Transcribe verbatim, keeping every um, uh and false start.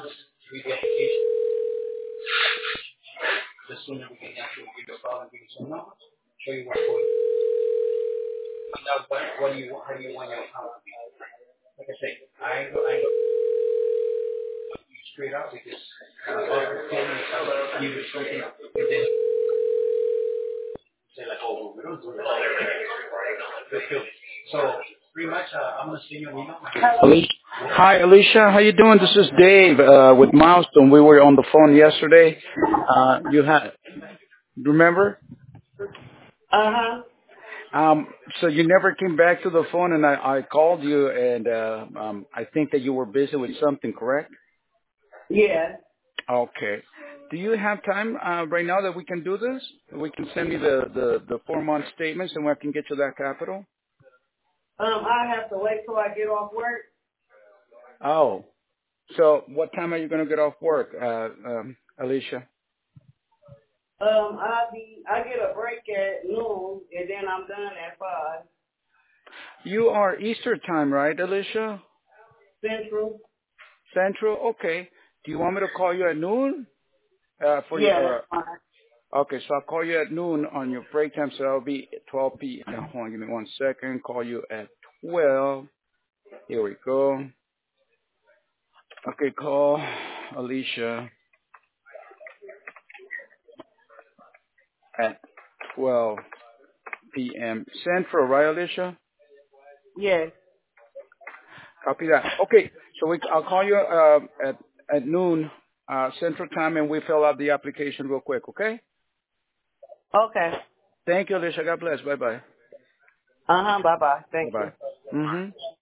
read the application. The sooner we can actually give you a call and give you some numbers, show you what for you. Find out what, what do you want, how do you want your account to be. Like I say, I go, I go you straight out because uh, over you do something and then say like, oh, well, we don't do that. So pretty much, uh, I'm gonna send you an email. Alicia. Hi, Alicia. How you doing? This is Dave uh, with Milestone. We were on the phone yesterday. Uh, you had remember? Uh-huh. Um, so you never came back to the phone, and I, I called you, and uh, um, I think that you were busy with something, correct? Yeah. Okay. Do you have time uh, right now that we can do this? We can send me the, the, the four-month statements, and we can get you that capital? Um, I have to wait till I get off work. Oh. So what time are you going to get off work, uh, um, Alicia? Um, I be I get a break at noon and then I'm done at five. You are Easter time, right, Alicia? Central. Central? Okay. Do you want me to call you at noon? Uh, for Yeah, your, uh, that's fine. okay, so I'll call you at noon on your break time, so that'll be twelve p m. Hold on, give me one second. Call you at twelve. Here we go. Okay, call Alicia at twelve p m. Central, right, Alicia? Yes. Copy that. Okay, so we, I'll call you uh, at at noon uh, Central Time, and we fill out the application real quick. Okay? Okay. Thank you, Alicia. God bless. Bye bye. Uh huh. Bye bye. Bye Thank you. bye. Mhm.